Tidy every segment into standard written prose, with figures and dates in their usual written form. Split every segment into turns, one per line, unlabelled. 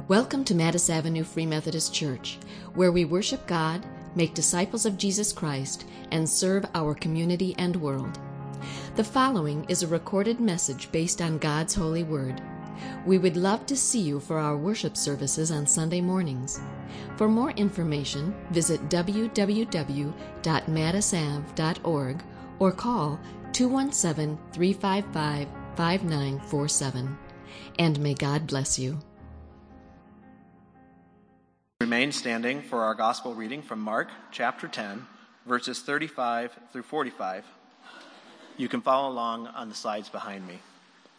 Welcome to Mattis Avenue Free Methodist Church, where we worship God, make disciples of Jesus Christ, and serve our community and world. The following is a recorded message based on God's holy word. We would love to see you for our worship services on Sunday mornings. For more information, visit www.mattisav.org or call 217-355-5947. And may God bless you.
Remain standing for our gospel reading from Mark chapter 10, verses 35 through 45. You can follow along on the slides behind me.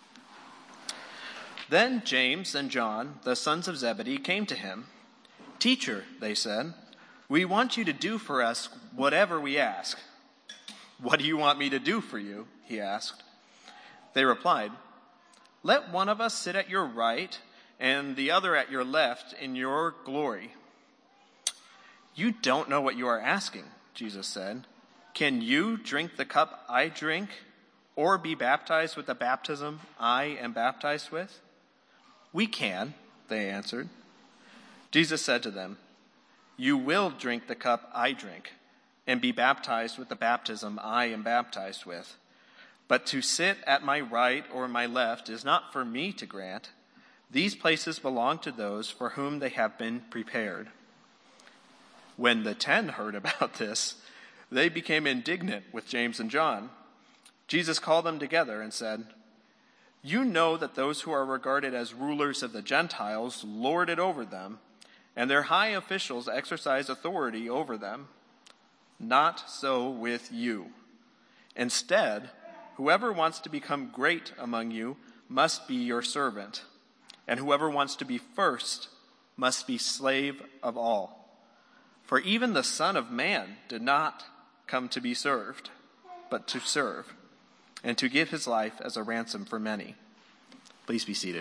Then James and John, the sons of Zebedee, came to him. "Teacher," they said, "we want you to do for us whatever we ask." "What do you want me to do for you?" he asked. They replied, "Let one of us sit at your right and the other at your left in your glory." "You don't know what you are asking," Jesus said. "Can you drink the cup I drink, or be baptized with the baptism I am baptized with?" "We can," they answered. Jesus said to them, "You will drink the cup I drink, and be baptized with the baptism I am baptized with. But to sit at my right or my left is not for me to grant. These places belong to those for whom they have been prepared." When the 10 heard about this, they became indignant with James and John. Jesus called them together and said, "You know that those who are regarded as rulers of the Gentiles lord it over them, and their high officials exercise authority over them. Not so with you. Instead, whoever wants to become great among you must be your servant, and whoever wants to be first must be slave of all. For even the Son of Man did not come to be served, but to serve, and to give his life as a ransom for many." Please be seated.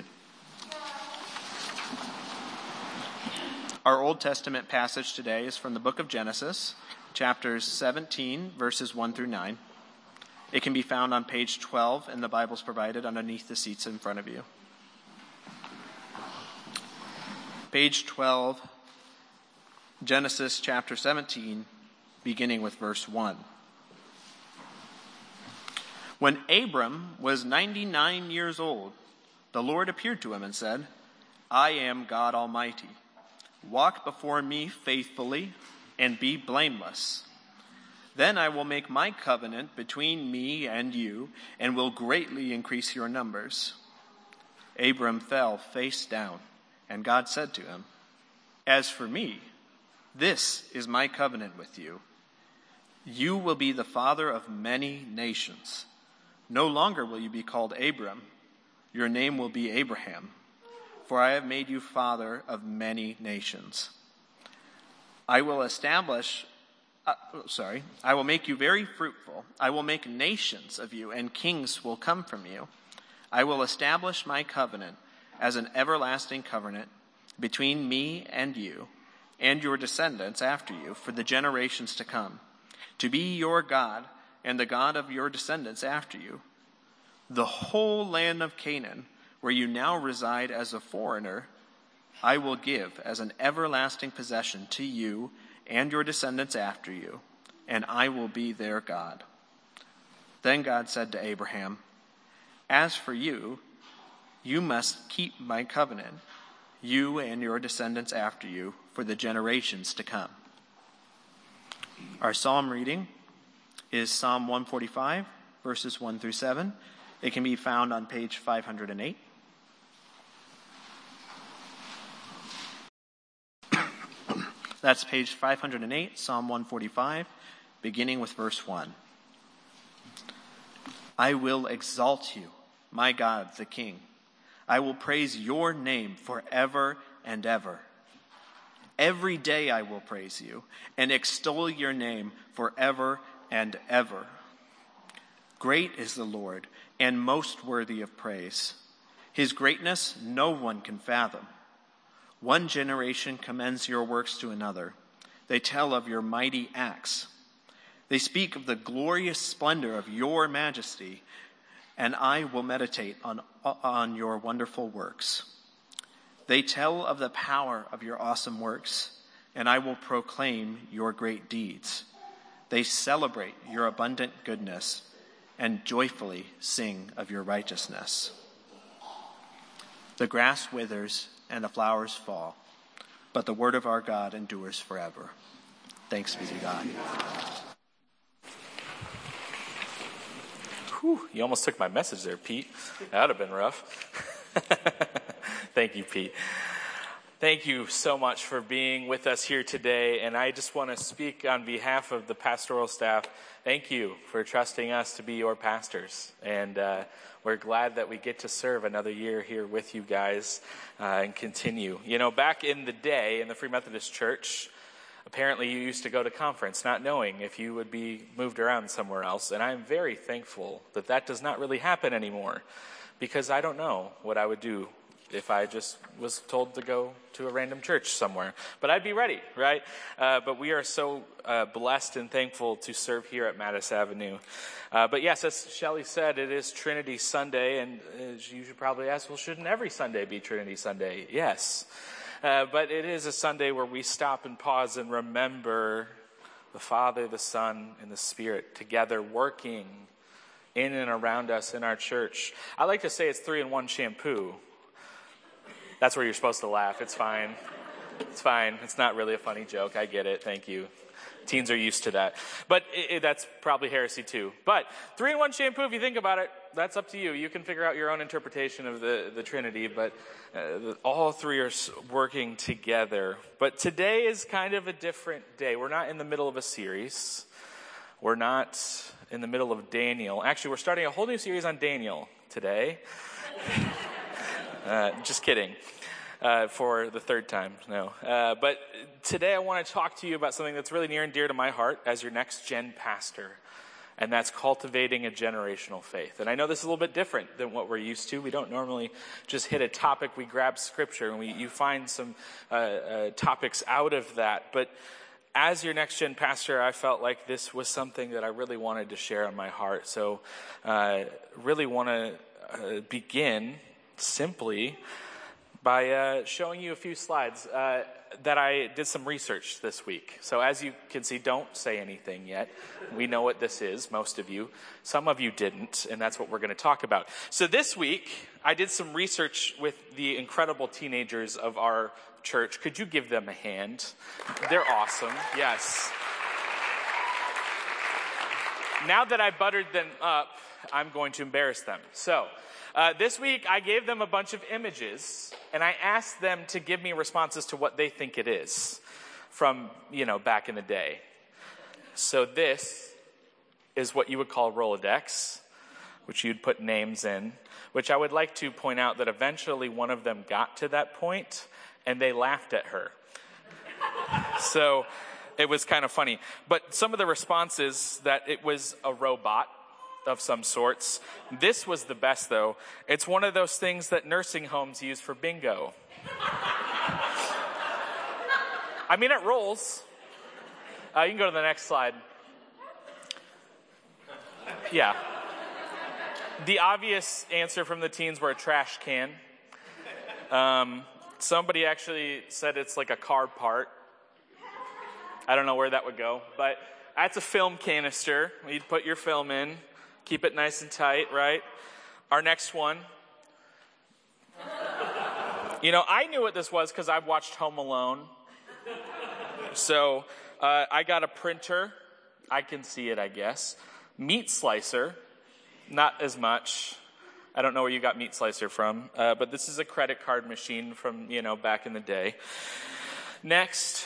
Our Old Testament passage today is from the book of Genesis, chapters 17, verses 1 through 9. It can be found on page 12 in the Bibles provided underneath the seats in front of you. Page 12, Genesis chapter 17, beginning with verse 1. When Abram was 99 years old, the Lord appeared to him and said, "I am God Almighty. Walk before me faithfully and be blameless. Then I will make my covenant between me and you and will greatly increase your numbers." Abram fell face down, and God said to him, "As for me, this is my covenant with you. You will be the father of many nations. No longer will you be called Abram. Your name will be Abraham, for I have made you father of many nations. I will make you very fruitful. I will make nations of you, and kings will come from you. I will establish my covenant as an everlasting covenant between me and you and your descendants after you for the generations to come, to be your God and the God of your descendants after you. The whole land of Canaan, where you now reside as a foreigner, I will give as an everlasting possession to you and your descendants after you, and I will be their God." Then God said to Abraham, "As for you, you must keep my covenant, you and your descendants after you, for the generations to come." Our psalm reading is Psalm 145, verses 1 through 7. It can be found on page 508. That's page 508, Psalm 145, beginning with verse 1. "I will exalt you, my God, the King. I will praise your name forever and ever. Every day I will praise you and extol your name forever and ever. Great is the Lord and most worthy of praise. His greatness no one can fathom. One generation commends your works to another. They tell of your mighty acts. They speak of the glorious splendor of your majesty, and I will meditate on your wonderful works. They tell of the power of your awesome works, and I will proclaim your great deeds. They celebrate your abundant goodness and joyfully sing of your righteousness. The grass withers and the flowers fall, but the word of our God endures forever. Thanks be to God.
Whew, you almost took my message there, Pete. That would have been rough. Thank you, Pete. Thank you so much for being with us here today. And I just want to speak on behalf of the pastoral staff. Thank you for trusting us to be your pastors. And we're glad that we get to serve another year here with you guys and continue. You know, back in the day in the Free Methodist Church, apparently you used to go to conference not knowing if you would be moved around somewhere else. And I'm very thankful that that does not really happen anymore, because I don't know what I would do if I just was told to go to a random church somewhere. But I'd be ready, right? But we are so blessed and thankful to serve here at Mattis Avenue. But yes, as Shelley said, it is Trinity Sunday, and you should probably ask, well, shouldn't every Sunday be Trinity Sunday? Yes. But it is a Sunday where we stop and pause and remember the Father, the Son, and the Spirit together working in and around us in our church. I like to say it's 3-in-1 shampoo. That's where you're supposed to laugh. It's fine. It's fine. It's not really a funny joke. I get it. Thank you. Teens are used to that. But that's probably heresy too. But 3-in-1 shampoo, if you think about it, that's up to you. You can figure out your own interpretation of the Trinity, but all three are working together. But today is kind of a different day. We're not in the middle of a series. We're not in the middle of Daniel. Actually, we're starting a whole new series on Daniel today. Just kidding. For the third time, no. But today I want to talk to you about something that's really near and dear to my heart as your next gen pastor, and that's cultivating a generational faith. And I know this is a little bit different than what we're used to. We don't normally just hit a topic. We grab scripture and you find some topics out of that. But as your next gen pastor, I felt like this was something that I really wanted to share on my heart. So really want to begin simply by showing you a few slides that I did some research this week. So as you can see, don't say anything yet. We know what this is, most of you. Some of you didn't, and that's what we're going to talk about. So this week, I did some research with the incredible teenagers of our church. Could you give them a hand? They're awesome. Yes. Now that I buttered them up, I'm going to embarrass them. So this week, I gave them a bunch of images, and I asked them to give me responses to what they think it is from, back in the day. So this is what you would call Rolodex, which you'd put names in, which I would like to point out that eventually one of them got to that point, and they laughed at her. So it was kind of funny. But some of the responses that it was a robot of some sorts. This was the best, though. It's one of those things that nursing homes use for bingo. I mean, it rolls. You can go to the next slide. Yeah. The obvious answer from the teens were a trash can. Somebody actually said it's like a car part. I don't know where that would go, but that's a film canister. You'd put your film in. Keep it nice and tight, right? Our next one. I knew what this was because I've watched Home Alone. So I got a printer. I can see it, I guess. Meat slicer. Not as much. I don't know where you got meat slicer from. But this is a credit card machine from, back in the day. Next.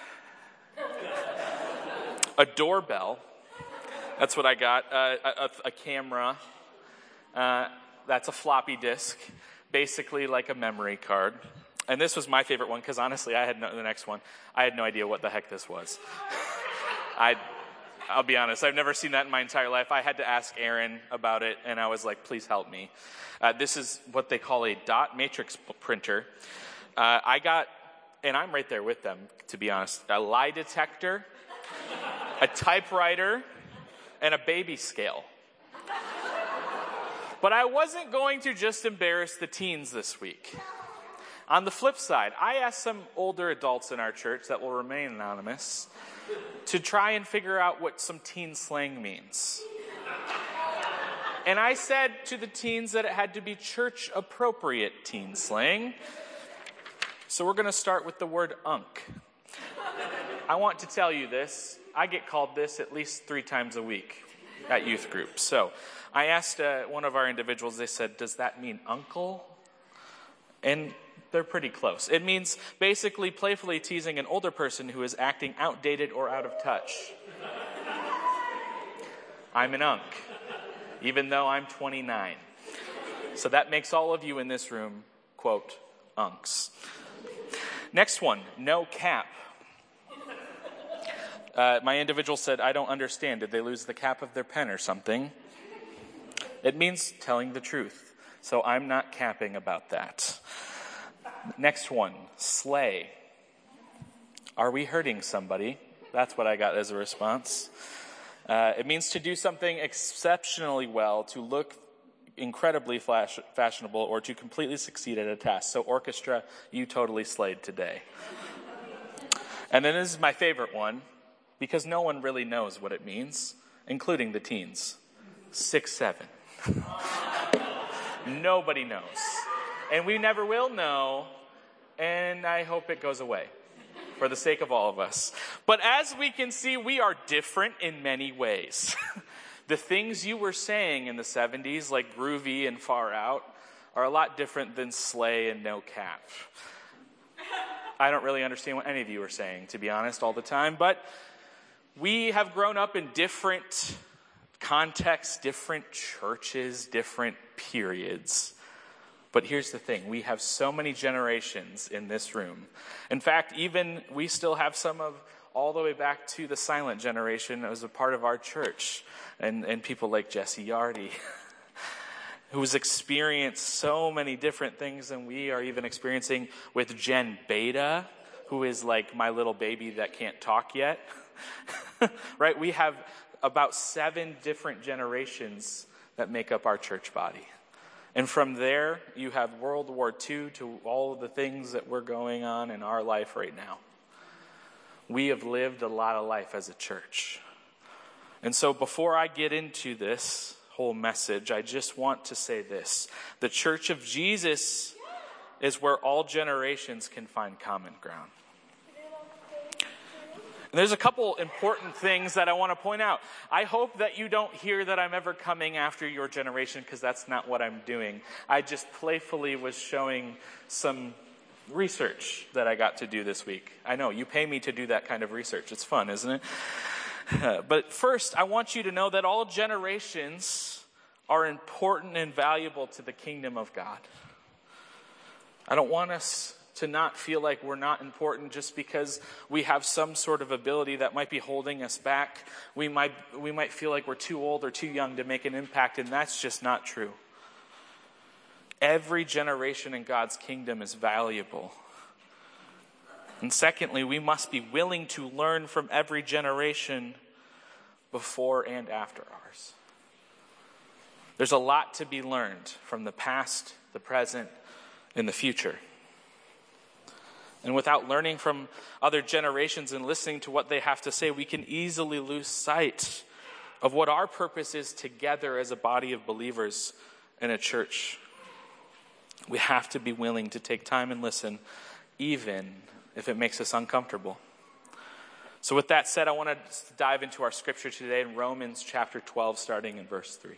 A doorbell. That's what I got. A camera. That's a floppy disk, basically like a memory card. And this was my favorite one because honestly, the next one, I had no idea what the heck this was. I'll be honest, I've never seen that in my entire life. I had to ask Aaron about it, and I was like, please help me. This is what they call a dot matrix printer. I got, and I'm right there with them, to be honest, a lie detector, a typewriter, and a baby scale. But I wasn't going to just embarrass the teens this week. On the flip side, I asked some older adults in our church that will remain anonymous to try and figure out what some teen slang means. And I said to the teens that it had to be church-appropriate teen slang. So we're going to start with the word unk. I want to tell you this. I get called this at least 3 times a week at youth group. So I asked one of our individuals, they said, does that mean uncle? And they're pretty close. It means basically playfully teasing an older person who is acting outdated or out of touch. I'm an unk, even though I'm 29. So that makes all of you in this room, quote, unks. Next one, no cap. My individual said, I don't understand. Did they lose the cap of their pen or something? It means telling the truth. So I'm not capping about that. Next one, slay. Are we hurting somebody? That's what I got as a response. It means to do something exceptionally well, to look incredibly fashionable, or to completely succeed at a task. So orchestra, you totally slayed today. And then this is my favorite one, because no one really knows what it means, including the teens. 6'7". Nobody knows. And we never will know, and I hope it goes away for the sake of all of us. But as we can see, we are different in many ways. The things you were saying in the 70s, like groovy and far out, are a lot different than slay and no cap. I don't really understand what any of you are saying, to be honest, all the time, but we have grown up in different contexts, different churches, different periods. But here's the thing, we have so many generations in this room. In fact, even we still have some of all the way back to the silent generation as a part of our church. And people like Jesse Yardy, who's experienced so many different things than we are even experiencing, with Jen Beta, who is like my little baby that can't talk yet. Right? We have about 7 different generations that make up our church body. And from there, you have World War II to all of the things that we're going on in our life right now. We have lived a lot of life as a church. And so before I get into this whole message, I just want to say this. The Church of Jesus is where all generations can find common ground. And there's a couple important things that I want to point out. I hope that you don't hear that I'm ever coming after your generation, because that's not what I'm doing. I just playfully was showing some research that I got to do this week. I know, you pay me to do that kind of research. It's fun, isn't it? But first, I want you to know that all generations are important and valuable to the kingdom of God. I don't want us to not feel like we're not important just because we have some sort of ability that might be holding us back. We might feel like we're too old or too young to make an impact, and that's just not true. Every generation in God's kingdom is valuable. And secondly, we must be willing to learn from every generation before and after ours. There's a lot to be learned from the past, the present, and the future. And without learning from other generations and listening to what they have to say, we can easily lose sight of what our purpose is together as a body of believers in a church. We have to be willing to take time and listen, even if it makes us uncomfortable. So with that said, I want to dive into our scripture today in Romans chapter 12, starting in verse 3. It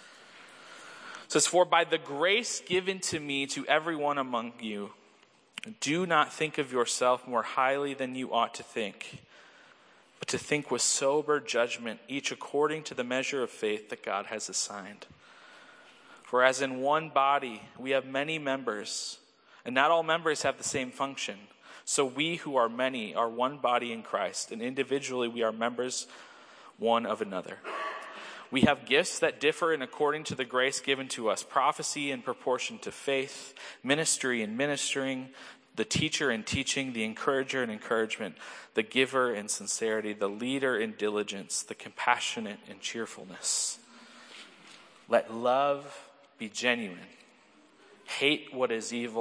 says, "For by the grace given to me to everyone among you, do not think of yourself more highly than you ought to think, but to think with sober judgment, each according to the measure of faith that God has assigned. For as in one body we have many members, and not all members have the same function, so we who are many are one body in Christ, and individually we are members one of another. We have gifts that differ in according to the grace given to us, prophecy in proportion to faith, ministry in ministering, the teacher in teaching, the encourager in encouragement, the giver in sincerity, the leader in diligence, the compassionate in cheerfulness. Let love be genuine. Hate what is evil.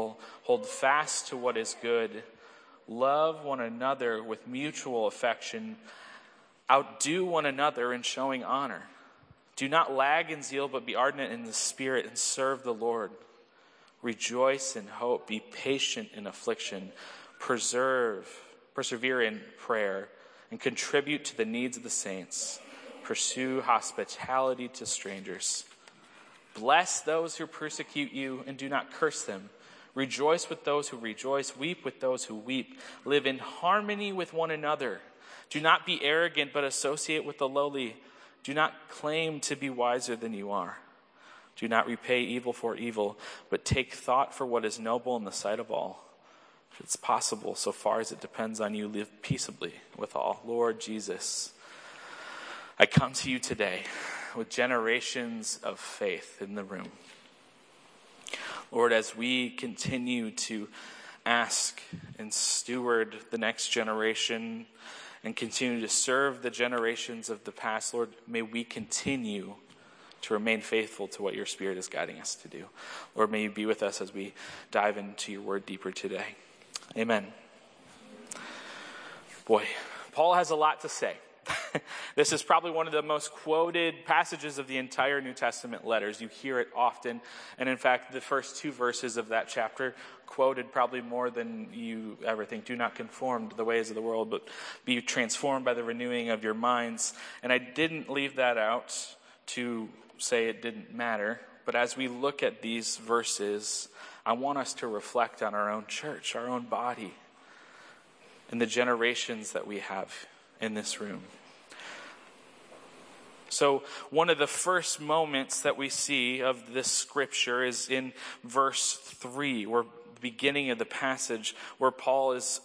Hold fast to what is good. Love one another with mutual affection. Outdo one another in showing honor. Do not lag in zeal, but be ardent in the Spirit and serve the Lord. Rejoice in hope. Be patient in affliction. Persevere in prayer, and contribute to the needs of the saints. Pursue hospitality to strangers. Bless those who persecute you, and do not curse them. Rejoice with those who rejoice. Weep with those who weep. Live in harmony with one another. Do not be arrogant, but associate with the lowly. Do not claim to be wiser than you are. Do not repay evil for evil, but take thought for what is noble in the sight of all. If it's possible, so far as it depends on you, live peaceably with all. Lord Jesus, I come to you today with generations of faith in the room. Lord, as we continue to ask and steward the next generation and continue to serve the generations of the past, Lord, may we continue to remain faithful to what your Spirit is guiding us to do. Lord, may you be with us as we dive into your word deeper today. Amen. Boy, Paul has a lot to say. This is probably one of the most quoted passages of the entire New Testament letters. You hear it often. And in fact, the first 2 verses of that chapter quoted probably more than you ever think. Do not conform to the ways of the world, but be transformed by the renewing of your minds. And I didn't leave that out to say it didn't matter. But as we look at these verses, I want us to reflect on our own church, our own body, and the generations that we have in this room. So one of the first moments that we see of this scripture is in verse 3, or the beginning of the passage, where Paul is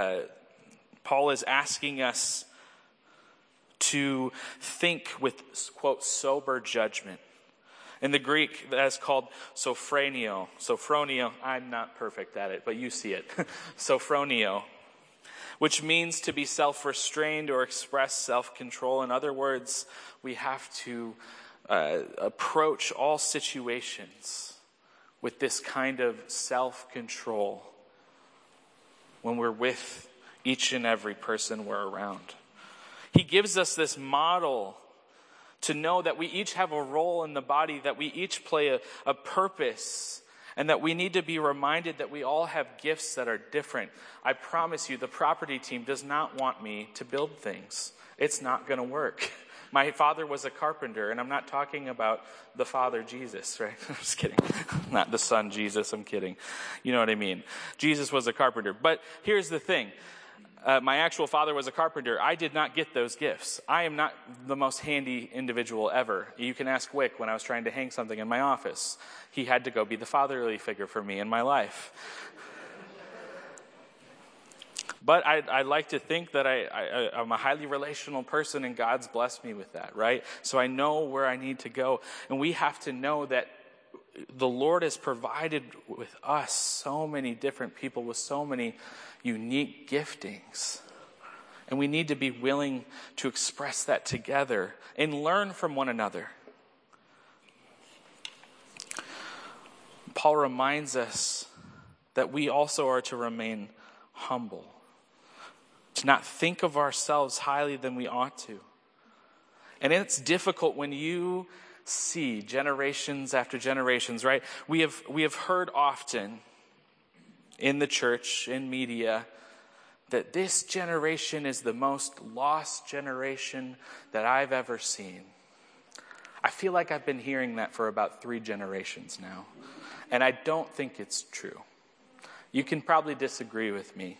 asking us to think with, quote, sober judgment. In the Greek, that is called sophronio. Sophronio, I'm not perfect at it, but you see it. Sophronio, which means to be self-restrained or express self-control. In other words, we have to approach all situations with this kind of self-control when we're with each and every person we're around. He gives us this model to know that we each have a role in the body, that we each play a purpose, and that we need to be reminded that we all have gifts that are different. I promise you, the property team does not want me to build things. It's not going to work. My father was a carpenter, and I'm not talking about the Father Jesus, right? I'm just kidding. Not the Son Jesus, I'm kidding. You know what I mean. Jesus was a carpenter. But here's the thing. My actual father was a carpenter. I did not get those gifts. I am not the most handy individual ever. You can ask Wick when I was trying to hang something in my office. He had to go be the fatherly figure for me in my life. But I like to think that I'm a highly relational person, and God's blessed me with that, right? So I know where I need to go. And we have to know that the Lord has provided with us so many different people with so many unique giftings. And we need to be willing to express that together and learn from one another. Paul reminds us that we also are to remain humble, to not think of ourselves highly than we ought to. And it's difficult when you see generations after generations, right? We have heard often in the church, in media, that this generation is the most lost generation that I've ever seen. I feel like I've been hearing that for about 3 generations now. And I don't think it's true. You can probably disagree with me.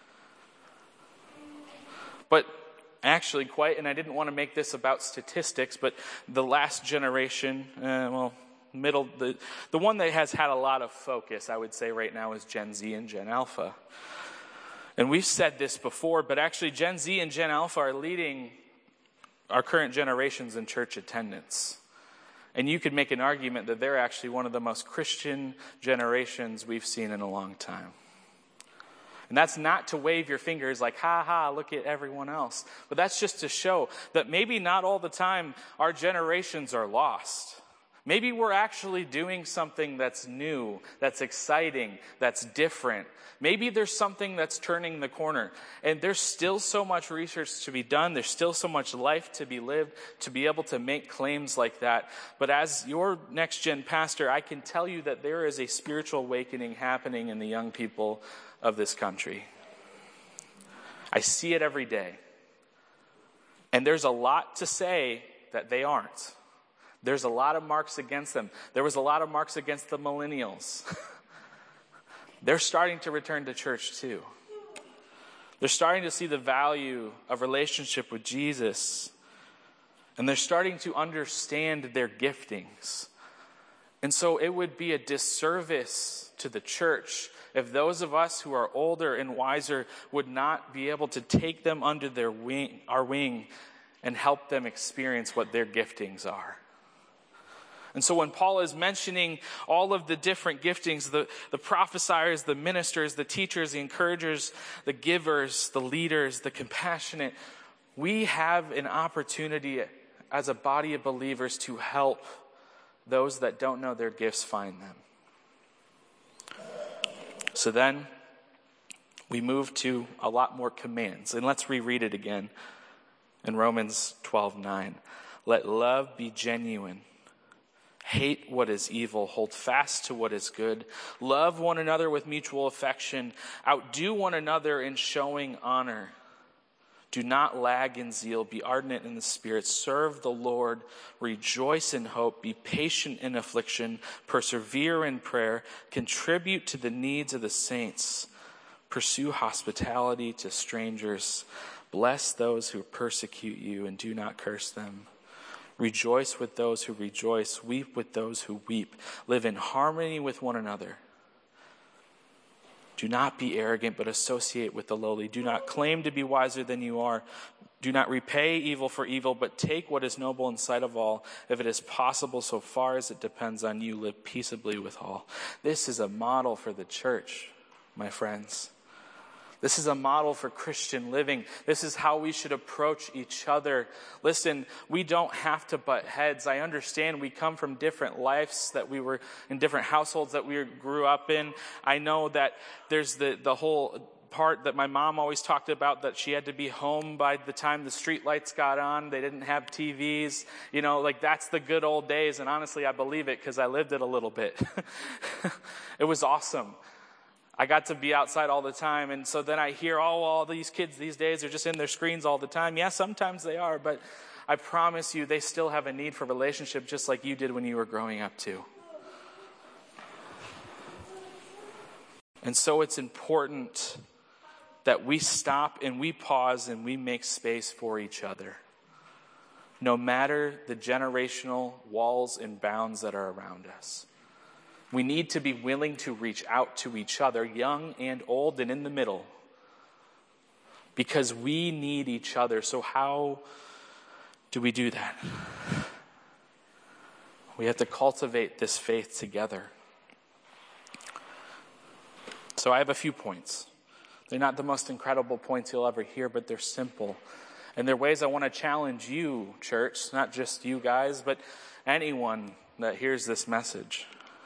But actually and I didn't want to make this about statistics, but the last generation, the one that has had a lot of focus, I would say right now, is Gen Z and Gen Alpha. And we've said this before, but actually Gen Z and Gen Alpha are leading our current generations in church attendance. And you could make an argument that they're actually one of the most Christian generations we've seen in a long time. And that's not to wave your fingers like, ha ha, look at everyone else. But that's just to show that maybe not all the time our generations are lost. Maybe we're actually doing something that's new, that's exciting, that's different. Maybe there's something that's turning the corner. And there's still so much research to be done. There's still so much life to be lived to be able to make claims like that. But as your next gen pastor, I can tell you that there is a spiritual awakening happening in the young people of this country. I see it every day. And there's a lot to say that they aren't. There's a lot of marks against them. There was a lot of marks against the millennials. They're starting to return to church too. They're starting to see the value of relationship with Jesus. And they're starting to understand their giftings. And so it would be a disservice to the church if those of us who are older and wiser would not be able to take them under our wing and help them experience what their giftings are. And so when Paul is mentioning all of the different giftings, the prophesiers, the ministers, the teachers, the encouragers, the givers, the leaders, the compassionate, we have an opportunity as a body of believers to help those that don't know their gifts find them. So then we move to a lot more commands. And let's reread it again in Romans 12:9. Let love be genuine. Hate what is evil. Hold fast to what is good. Love one another with mutual affection. Outdo one another in showing honor. Do not lag in zeal. Be ardent in the Spirit. Serve the Lord. Rejoice in hope. Be patient in affliction. Persevere in prayer. Contribute to the needs of the saints. Pursue hospitality to strangers. Bless those who persecute you and do not curse them. Rejoice with those who rejoice. Weep with those who weep. Live in harmony with one another. Do not be arrogant, but associate with the lowly. Do not claim to be wiser than you are. Do not repay evil for evil, but take what is noble in sight of all. If it is possible, so far as it depends on you, live peaceably with all. This is a model for the church, my friends. This is a model for Christian living. This is how we should approach each other. Listen, we don't have to butt heads. I understand we come from different lives, that we were in different households that we grew up in. I know that there's the whole part that my mom always talked about, that she had to be home by the time the street lights got on. They didn't have TVs. You know, like that's the good old days. And honestly, I believe it because I lived it a little bit. It was awesome. I got to be outside all the time, and so then I hear, all these kids these days are just in their screens all the time. Yeah, sometimes they are, but I promise you they still have a need for relationship just like you did when you were growing up too. And so it's important that we stop and we pause and we make space for each other, no matter the generational walls and bounds that are around us. We need to be willing to reach out to each other, young and old and in the middle, because we need each other. So how do we do that? We have to cultivate this faith together. So I have a few points. They're not the most incredible points you'll ever hear, but they're simple. And they're ways I want to challenge you, church, not just you guys, but anyone that hears this message.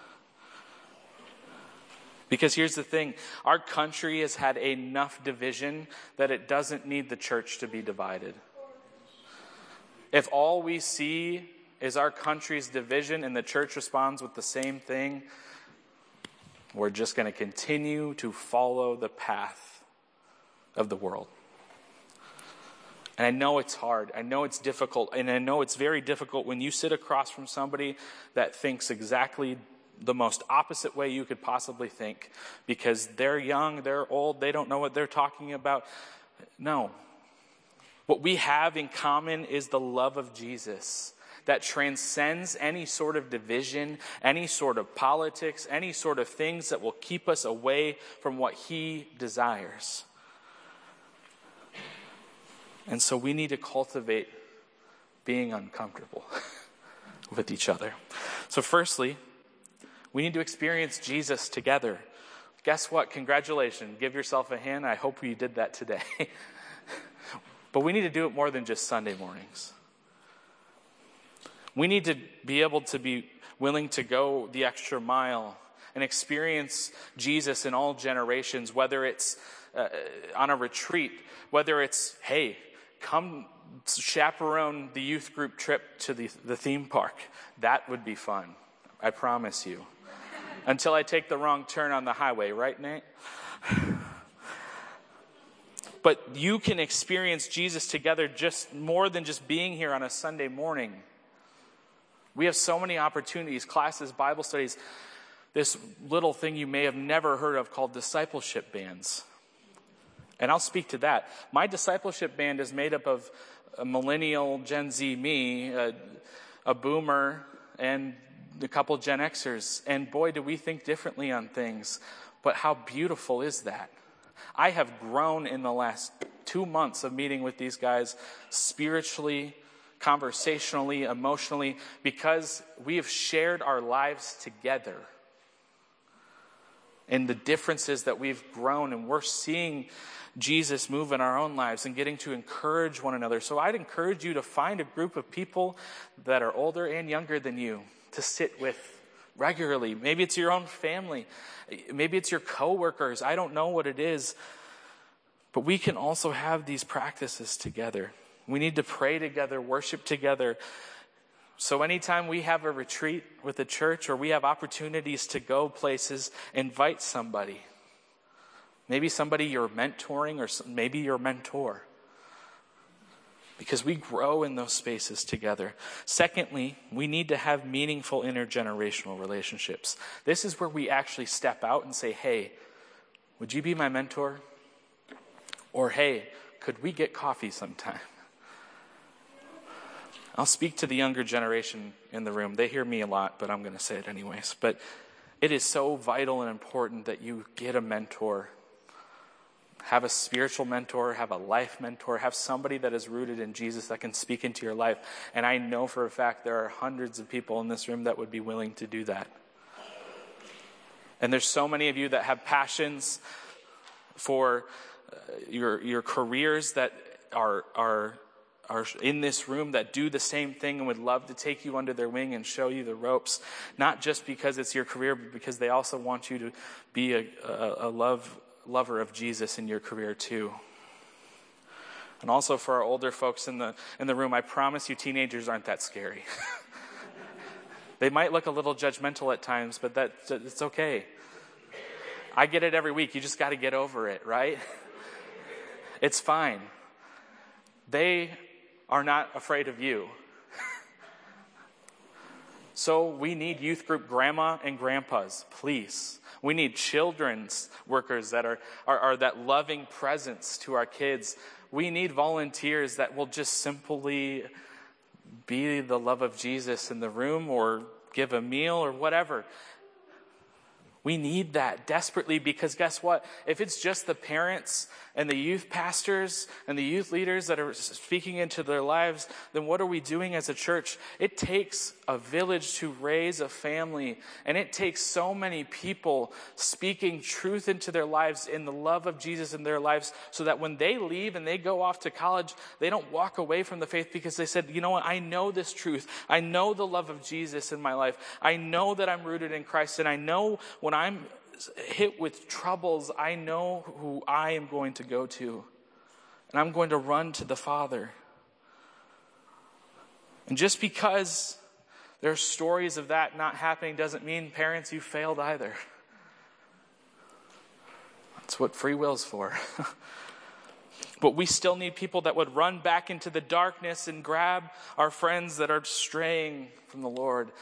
Because here's the thing, our country has had enough division that it doesn't need the church to be divided. If all we see is our country's division and the church responds with the same thing, we're just going to continue to follow the path of the world. And I know it's hard. I know it's difficult. And I know it's very difficult when you sit across from somebody that thinks exactly the most opposite way you could possibly think, because they're young, they're old, they don't know what they're talking about. No. What we have in common is the love of Jesus that transcends any sort of division, any sort of politics, any sort of things that will keep us away from what he desires. And so we need to cultivate being uncomfortable with each other. So firstly, we need to experience Jesus together. Guess what? Congratulations. Give yourself a hand. I hope you did that today. But we need to do it more than just Sunday mornings. We need to be able to be willing to go the extra mile and experience Jesus in all generations, whether it's on a retreat, whether it's, hey, come chaperone the youth group trip to the theme park. That would be fun, I promise you. Until I take the wrong turn on the highway, right, Nate? But you can experience Jesus together just more than just being here on a Sunday morning. We have so many opportunities, classes, Bible studies, this little thing you may have never heard of called discipleship bands. And I'll speak to that. My discipleship band is made up of a millennial, Gen Z me, a boomer, and a couple Gen Xers. And boy, do we think differently on things. But how beautiful is that? I have grown in the last 2 months of meeting with these guys spiritually, conversationally, emotionally, because we have shared our lives together. And the differences that we've grown, and we're seeing Jesus move in our own lives and getting to encourage one another. So I'd encourage you to find a group of people that are older and younger than you to sit with regularly. Maybe it's your own family. Maybe it's your coworkers. I don't know what it is. But we can also have these practices together. We need to pray together, worship together. So anytime we have a retreat with the church or we have opportunities to go places, invite somebody. Maybe somebody you're mentoring or maybe your mentor. Because we grow in those spaces together. Secondly, we need to have meaningful intergenerational relationships. This is where we actually step out and say, hey, would you be my mentor? Or hey, could we get coffee sometime? I'll speak to the younger generation in the room. They hear me a lot, but I'm going to say it anyways. But it is so vital and important that you get a mentor. Have a spiritual mentor, have a life mentor, have somebody that is rooted in Jesus that can speak into your life. And I know for a fact there are hundreds of people in this room that would be willing to do that. And there's so many of you that have passions for your careers that are in this room that do the same thing and would love to take you under their wing and show you the ropes, not just because it's your career, but because they also want you to be a lover of Jesus in your career too. And also for our older folks in the room, I promise you teenagers aren't that scary. They might look a little judgmental at times, but it's okay. I get it every week. You just got to get over it, right? It's fine. They are not afraid of you. So we need youth group grandma and grandpas, please. We need children's workers that are that loving presence to our kids. We need volunteers that will just simply be the love of Jesus in the room or give a meal or whatever. We need that desperately because guess what? If it's just the parents and the youth pastors and the youth leaders that are speaking into their lives, then what are we doing as a church? It takes a village to raise a family, and it takes so many people speaking truth into their lives in the love of Jesus in their lives so that when they leave and they go off to college, they don't walk away from the faith because they said, you know what, I know this truth. I know the love of Jesus in my life. I know that I'm rooted in Christ, and I know when I'm hit with troubles, I know who I am going to go to. And I'm going to run to the Father. And just because there are stories of that not happening doesn't mean, parents, you failed either. That's what free will's for. But we still need people that would run back into the darkness and grab our friends that are straying from the Lord.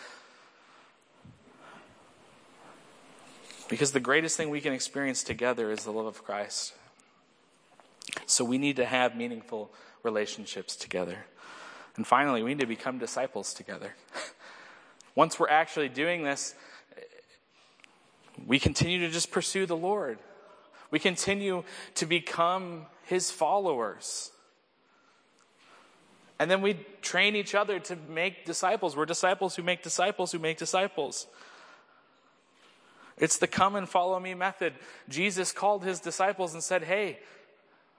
Because the greatest thing we can experience together is the love of Christ. So we need to have meaningful relationships together. And finally, we need to become disciples together. Once we're actually doing this, we continue to just pursue the Lord. We continue to become His followers. And then we train each other to make disciples. We're disciples who make disciples who make disciples. It's the come and follow me method. Jesus called His disciples and said, hey,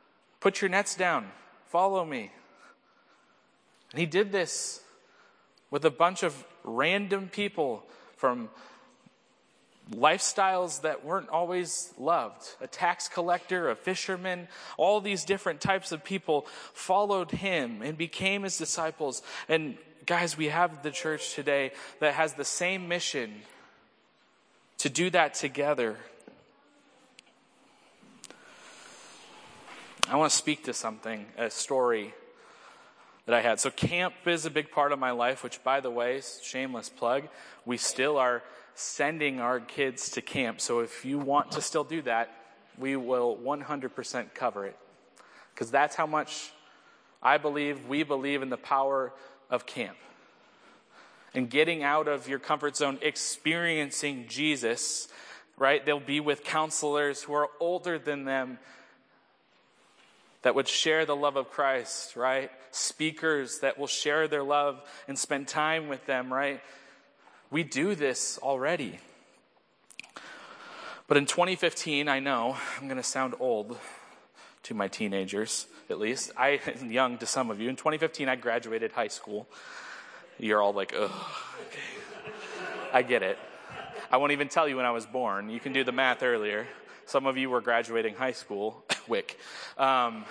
put your nets down. Follow me. And He did this with a bunch of random people from lifestyles that weren't always loved. A tax collector, a fisherman, all these different types of people followed him and became his disciples. And guys, we have the church today that has the same mission to do that together. I want to speak to something, a story that I had. So camp is a big part of my life, which, by the way, shameless plug, we still are sending our kids to camp. So if you want to still do that, we will 100% cover it. Because that's how much we believe in the power of camp. And getting out of your comfort zone, experiencing Jesus, right? They'll be with counselors who are older than them that would share the love of Christ, right? Speakers that will share their love and spend time with them, right? We do this already. But in 2015, I know I'm going to sound old to my teenagers, at least. I'm young to some of you. In 2015, I graduated high school. You're all like, ugh. Okay. I get it. I won't even tell you when I was born. You can do the math earlier. Some of you were graduating high school. Wick. But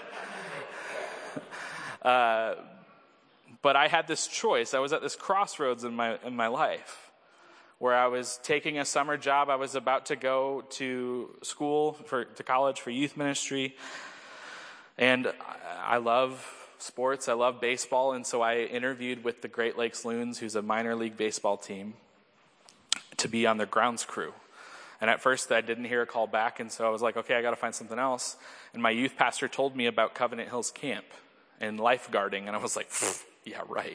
I had this choice. I was at this crossroads in my life where I was taking a summer job. I was about to go to to college for youth ministry. And I love sports. I love baseball. And so I interviewed with the Great Lakes Loons, who's a minor league baseball team, to be on their grounds crew. And at first I didn't hear a call back, and so I was like, okay, I got to find something else. And my youth pastor told me about Covenant Hills Camp and lifeguarding, and I was like, yeah, right.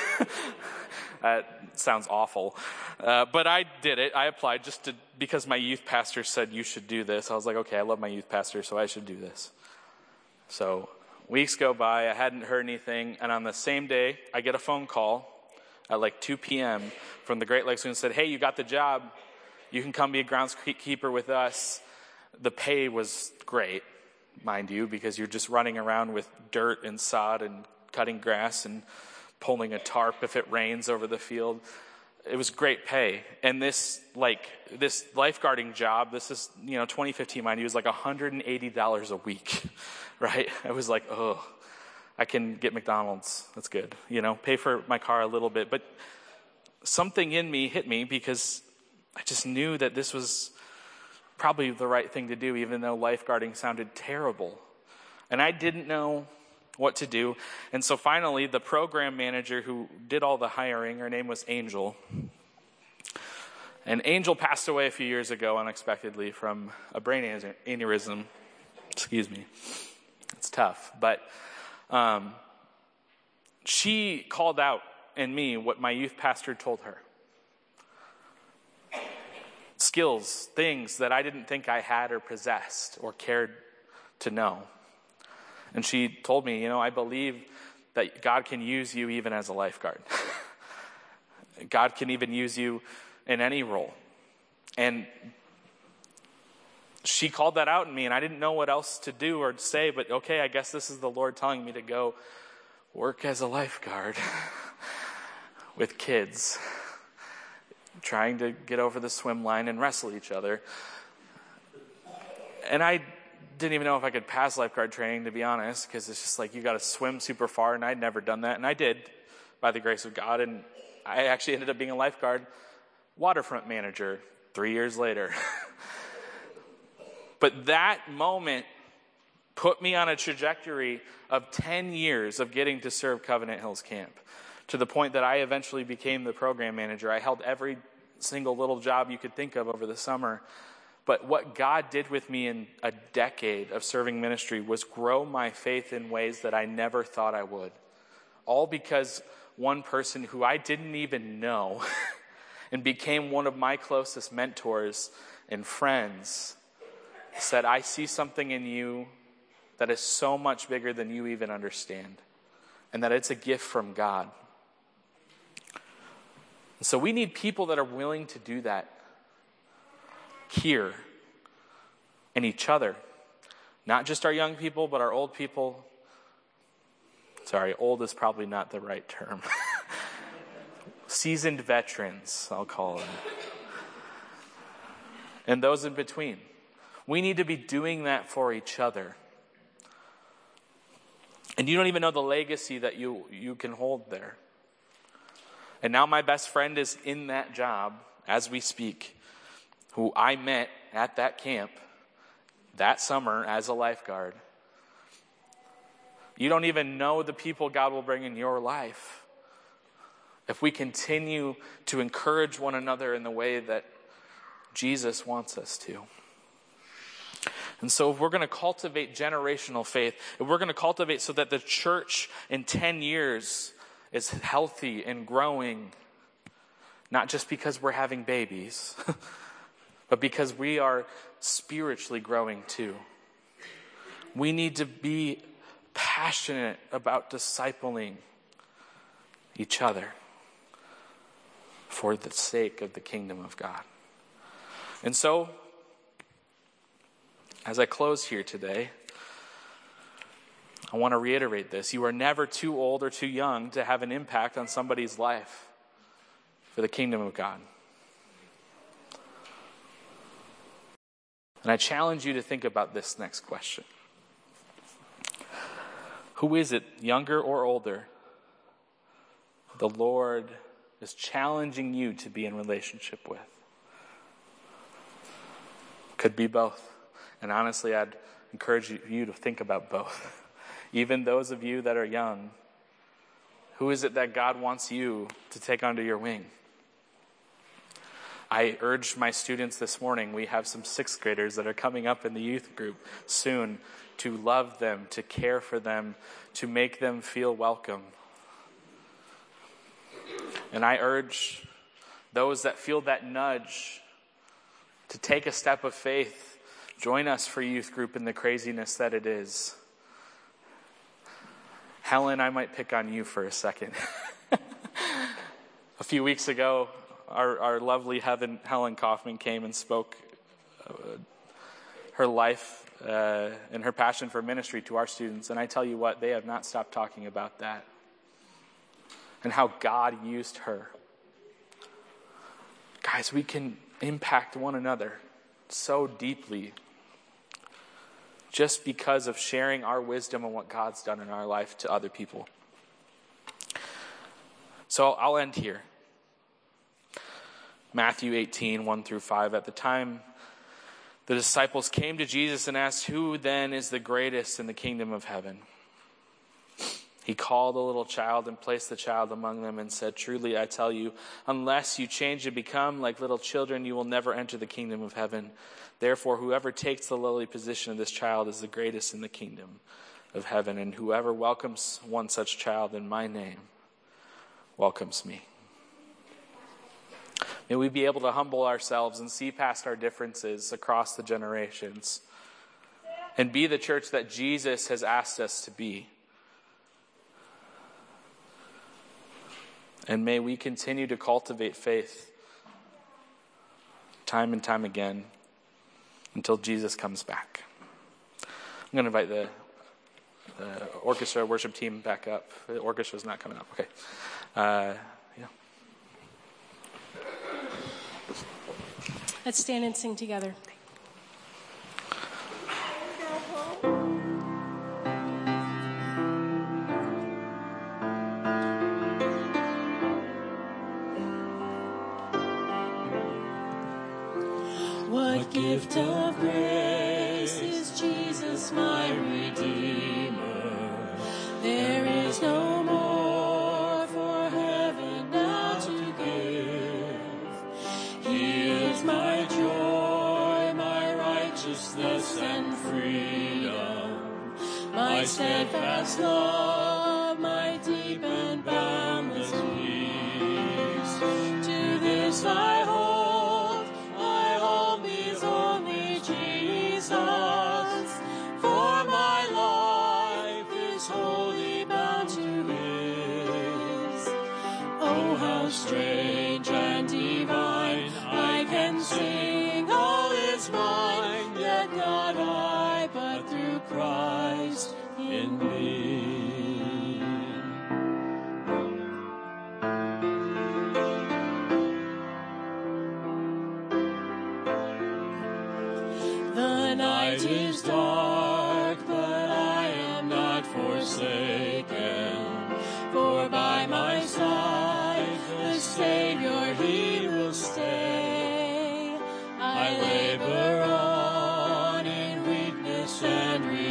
That sounds awful. But I did it. I applied because my youth pastor said you should do this. I was like, okay, I love my youth pastor, so I should do this. So weeks go by, I hadn't heard anything, and on the same day, I get a phone call at like 2 p.m. from the Great Lakes and said, hey, you got the job. You can come be a groundskeeper with us. The pay was great, mind you, because you're just running around with dirt and sod and cutting grass and pulling a tarp if it rains over the field. It was great pay. And this lifeguarding job, this is, 2015, mind you, was like $180 a week, right? I was like, oh, I can get McDonald's. That's good. Pay for my car a little bit. But something in me hit me because I just knew that this was probably the right thing to do, even though lifeguarding sounded terrible. And I didn't know what to do. And so finally, the program manager who did all the hiring, her name was Angel. And Angel passed away a few years ago unexpectedly from a brain aneurysm. Excuse me. It's tough. But she called out in me what my youth pastor told her. Skills, things that I didn't think I had or possessed or cared to know. And she told me, I believe that God can use you even as a lifeguard. God can even use you in any role. And she called that out in me, and I didn't know what else to do or to say, but okay, I guess this is the Lord telling me to go work as a lifeguard with kids, trying to get over the swim line and wrestle each other. And I didn't even know if I could pass lifeguard training, to be honest, because it's just like you got to swim super far, and I'd never done that. And I did, by the grace of God, and I actually ended up being a lifeguard waterfront manager 3 years later. But that moment put me on a trajectory of 10 years of getting to serve Covenant Hills Camp, to the point that I eventually became the program manager. I held every single little job you could think of over the summer. But what God did with me in a decade of serving ministry was grow my faith in ways that I never thought I would. All because one person who I didn't even know and became one of my closest mentors and friends said, I see something in you that is so much bigger than you even understand, and that it's a gift from God. And so we need people that are willing to do that here in each other. Not just our young people, but our old people. Sorry, old is probably not the right term. seasoned veterans, I'll call them, and those in between. We need to be doing that for each other. And you don't even know the legacy that you can hold there. And now my best friend is in that job as we speak, who I met at that camp that summer as a lifeguard. You don't even know the people God will bring in your life if we continue to encourage one another in the way that Jesus wants us to. And so if we're going to cultivate generational faith, if we're going to cultivate so that the church in 10 years is healthy and growing, not just because we're having babies, but because we are spiritually growing too. We need to be passionate about discipling each other for the sake of the kingdom of God. And so, as I close here today, I want to reiterate this. You are never too old or too young to have an impact on somebody's life for the kingdom of God. And I challenge you to think about this next question. Who is it, younger or older, the Lord is challenging you to be in relationship with? Could be both. And honestly, I'd encourage you to think about both. Even those of you that are young, who is it that God wants you to take under your wing? I urged my students this morning, we have some 6th graders that are coming up in the youth group soon, to love them, to care for them, to make them feel welcome. And I urge those that feel that nudge to take a step of faith. Join us for youth group in the craziness that it is. Helen, I might pick on you for a second. A few weeks ago, our lovely Helen Kaufman came and spoke her life and her passion for ministry to our students. And I tell you what, they have not stopped talking about that and how God used her. Guys, we can impact one another so deeply just because of sharing our wisdom and what God's done in our life to other people. So I'll end here. Matthew 18, 1-5. At the time, the disciples came to Jesus and asked, "Who then is the greatest in the kingdom of heaven?" He called a little child and placed the child among them and said, "Truly I tell you, unless you change and become like little children, you will never enter the kingdom of heaven. Therefore, whoever takes the lowly position of this child is the greatest in the kingdom of heaven. And whoever welcomes one such child in my name welcomes me." May we be able to humble ourselves and see past our differences across the generations and be the church that Jesus has asked us to be. And may we continue to cultivate faith time and time again until Jesus comes back. I'm going to invite the orchestra worship team back up. The orchestra's not coming up. Okay.
Let's stand and sing together. What gift of grace is Jesus my Redeemer? There is no more for heaven now to give. He is my joy, my righteousness and freedom, my steadfast love, my deep and boundless peace. To this I hold these only Jesus, for my life is wholly bound to His. Oh, how strange and divine, I can sing all is mine, yet not I, but through Christ in me.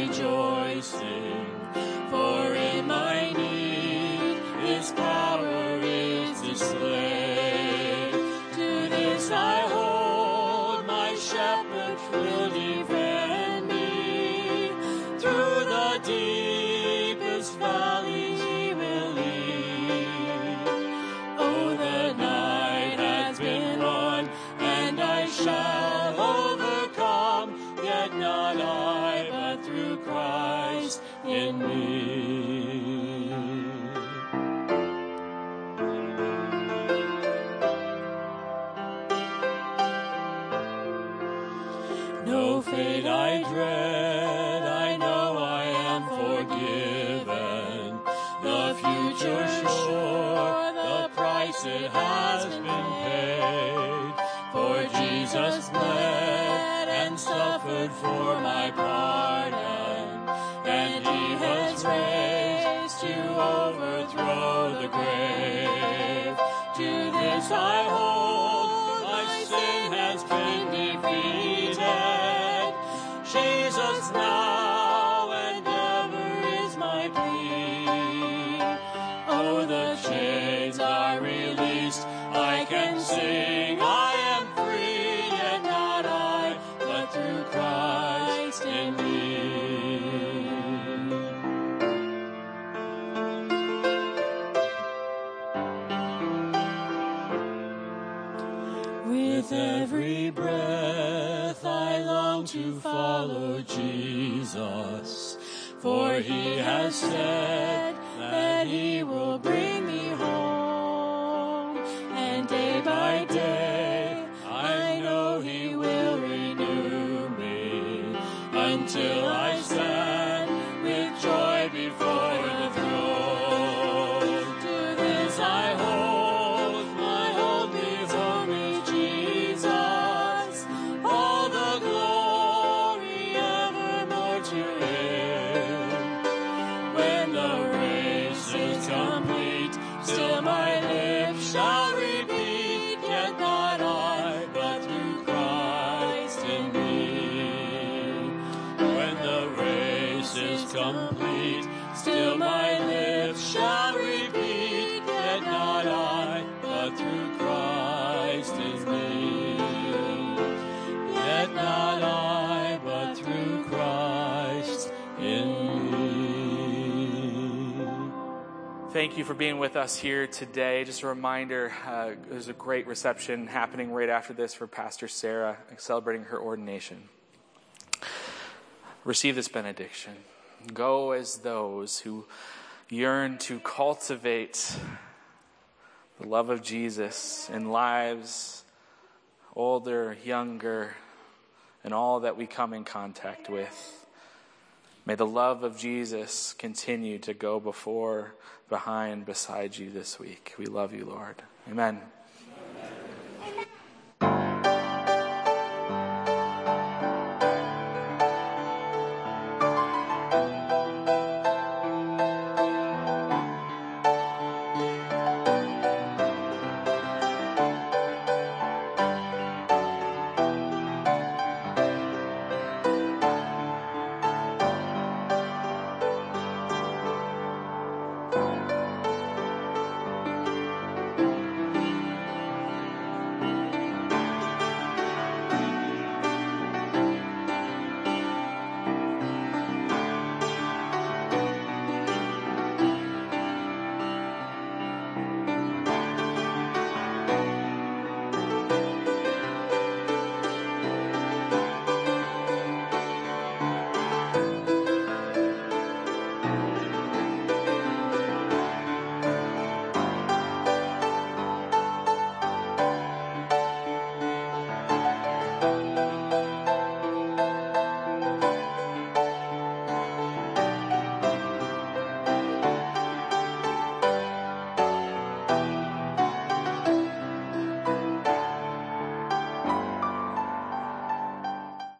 rejoicing, for in my need his power is displayed. To this I hold, my shepherd will defend me. Through the deepest valleys he will lead. Oh, the night has been won, and I shall overcome, yet not I, but through Christ in me. No fate I dread, I know I am forgiven. The future sure, the price it has been paid. For Jesus bled and suffered for my pardon, and he has raised to overthrow the grave. To this I hold, my sin has been defeated. Jesus now and ever is my plea. Oh, the chains are released, I can sing, I am free, yet not I, but through Christ in me. With every breath I long to follow Jesus, for he has said that he will bring me home, and day by day I know he will renew me, until I stand with joy before the throne. To this I hold, my hold before me, Jesus, all the glory evermore to him. When the race is complete, still my lips shall repeat, yet not I, but through Christ in me. When the race is complete, still my lips shall repeat, yet not I, but through Christ in me. Yet not I, but through Christ in me.
Thank you for being with us here today. Just a reminder, there's a great reception happening right after this for Pastor Sarah, celebrating her ordination. Receive this benediction. Go as those who yearn to cultivate the love of Jesus in lives, older, younger, and all that we come in contact with. May the love of Jesus continue to go before, behind, beside you this week. We love you, Lord. Amen.